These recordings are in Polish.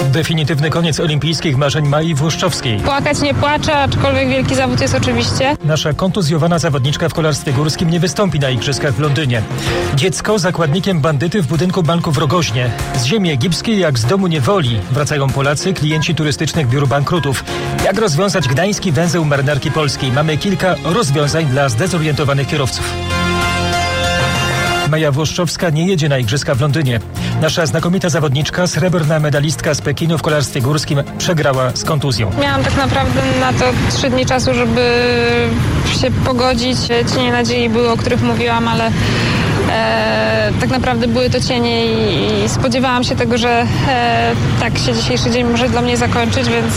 Definitywny koniec olimpijskich marzeń Mai Włoszczowskiej. Płakać nie płaczę, aczkolwiek wielki zawód jest oczywiście. Nasza kontuzjowana zawodniczka w kolarstwie górskim nie wystąpi na igrzyskach w Londynie. Dziecko zakładnikiem bandyty w budynku banku w Rogoźnie. Z ziemi egipskiej jak z domu niewoli wracają Polacy, klienci turystycznych biur bankrutów. Jak rozwiązać gdański węzeł Marynarki Polskiej? Mamy kilka rozwiązań dla zdezorientowanych kierowców. Maja Włoszczowska nie jedzie na igrzyska w Londynie. Nasza znakomita zawodniczka, srebrna medalistka z Pekinu w kolarstwie górskim, przegrała z kontuzją. Miałam tak naprawdę na to 3 dni czasu, żeby się pogodzić. Cienie nadziei były, o których mówiłam, ale tak naprawdę były to cienie i spodziewałam się tego, że tak się dzisiejszy dzień może dla mnie zakończyć, więc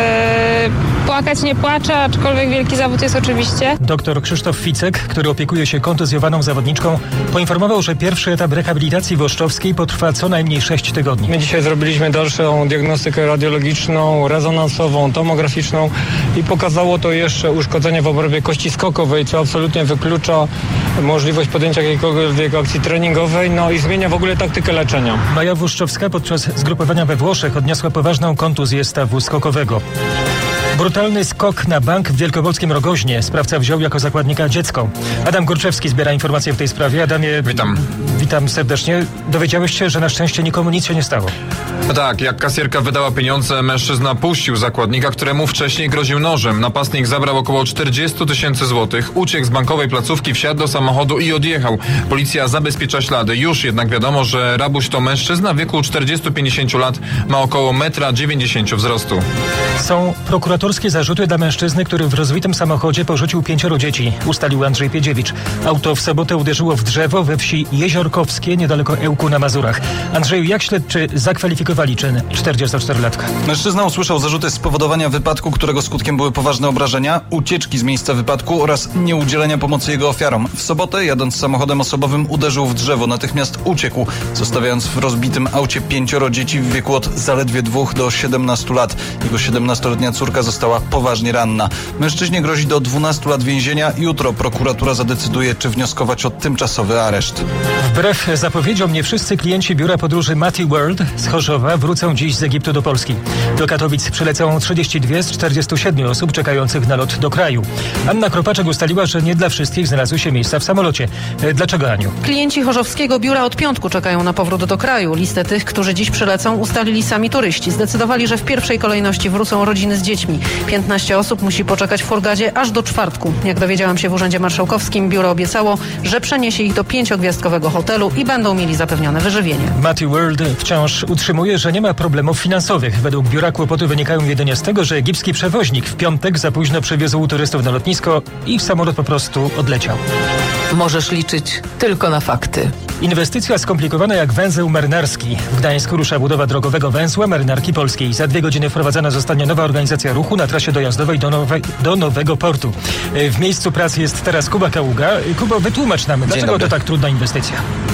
płakać nie płaczę, aczkolwiek wielki zawód jest oczywiście. Doktor Krzysztof Ficek, który opiekuje się kontuzjowaną zawodniczką, poinformował, że pierwszy etap rehabilitacji Włoszczowskiej potrwa co najmniej 6 tygodni. My dzisiaj zrobiliśmy dalszą diagnostykę radiologiczną, rezonansową, tomograficzną i pokazało to jeszcze uszkodzenie w obrębie kości skokowej, co absolutnie wyklucza możliwość podjęcia jakiejkolwiek akcji treningowej, no i zmienia w ogóle taktykę leczenia. Maja Włoszczowska podczas zgrupowania we Włoszech odniosła poważną kontuzję stawu skokowego. Brutalny skok na bank w wielkopolskim Rogoźnie. Sprawca wziął jako zakładnika dziecko. Adam Górczewski zbiera informacje w tej sprawie. Adamie, witam serdecznie. Dowiedziałeś się, że na szczęście nikomu nic się nie stało. No tak, jak kasjerka wydała pieniądze, mężczyzna puścił zakładnika, któremu wcześniej groził nożem. Napastnik zabrał około 40 000 złotych, uciekł z bankowej placówki, wsiadł do samochodu i odjechał. Policja zabezpiecza ślady. Już jednak wiadomo, że rabuś to mężczyzna w wieku 40-50 lat, ma około 1,90 m wzrostu. Są prokuratorskie zarzuty dla mężczyzny, który w rozwitym samochodzie porzucił 5 dzieci, ustalił Andrzej Piedziewicz. Auto w sobotę uderzyło w drzewo we wsi Jeziorkowskie, niedaleko Ełku na Mazurach. Andrzeju, jak śledczy zakwalifikowali czyn 44-latka? Mężczyzna usłyszał zarzuty spowodowania wypadku, którego skutkiem były poważne obrażenia, ucieczki z miejsca wypadku oraz nieudzielenia pomocy jego ofiarom. W sobotę, jadąc samochodem osobowym, uderzył w drzewo. Natychmiast uciekł, zostawiając w rozbitym aucie 5 dzieci w wieku od zaledwie 2 do 17 lat. Jego 17-letnia córka została poważnie ranna. Mężczyźnie grozi do 12 lat więzienia. Jutro prokuratura zadecyduje, czy wnioskować o tymczasowy areszt. Wbrew zapowiedziom nie wszyscy klienci biura podróży Matty World z Chorzowa wrócą dziś z Egiptu do Polski. Do Katowic przylecą 32 z 47 osób czekających na lot do kraju. Anna Kropaczek ustaliła, że nie dla wszystkich znalazły się miejsca w samolocie. Dlaczego, Aniu? Klienci chorzowskiego biura od piątku czekają na powrót do kraju. Listę tych, którzy dziś przylecą, ustalili sami turyści. Zdecydowali, że w pierwszej kolejności wrócą rodziny z dziećmi. 15 osób musi poczekać w Hurgadzie aż do czwartku. Jak dowiedziałam się w Urzędzie Marszałkowskim, biuro obiecało, że przeniesie ich do 5-gwiazdkowego hotelu i będą mieli zapewnione wyżywienie. Matty World wciąż utrzymuje, że nie ma problemów finansowych. Według biura kłopoty wynikają jedynie z tego, że egipski przewoźnik w piątek za późno przywiózł turystów na lotnisko i samolot po prostu odleciał. Możesz liczyć tylko na fakty. Inwestycja skomplikowana jak węzeł marynarski. W Gdańsku rusza budowa drogowego węzła Marynarki Polskiej. Za 2 godziny wprowadzana zostanie nowa organizacja ruchu na trasie dojazdowej do nowego portu. W miejscu pracy jest teraz Kuba Kaługa. Kubo, wytłumacz nam, dlaczego to tak trudna inwestycja?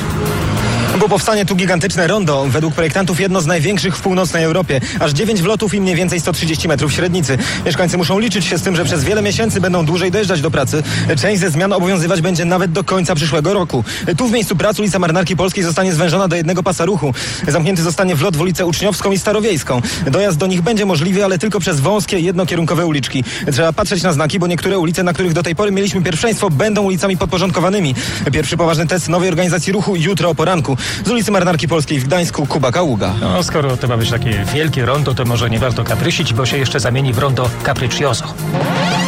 Bo powstanie tu gigantyczne rondo, według projektantów jedno z największych w północnej Europie. Aż 9 wlotów i mniej więcej 130 metrów średnicy. Mieszkańcy muszą liczyć się z tym, że przez wiele miesięcy będą dłużej dojeżdżać do pracy. Część ze zmian obowiązywać będzie nawet do końca przyszłego roku. Tu w miejscu pracy ulica Marynarki Polskiej zostanie zwężona do jednego pasa ruchu. Zamknięty zostanie wlot w ulicę Uczniowską i Starowiejską. Dojazd do nich będzie możliwy, ale tylko przez wąskie, jednokierunkowe uliczki. Trzeba patrzeć na znaki, bo niektóre ulice, na których do tej pory mieliśmy pierwszeństwo, będą ulicami podporządkowanymi. Pierwszy poważny test nowej organizacji ruchu jutro o poranku. Z ulicy Marynarki Polskiej w Gdańsku Kuba Kaługa. No, skoro to ma być takie wielkie rondo, to może nie warto kaprysić, bo się jeszcze zamieni w rondo capriccioso.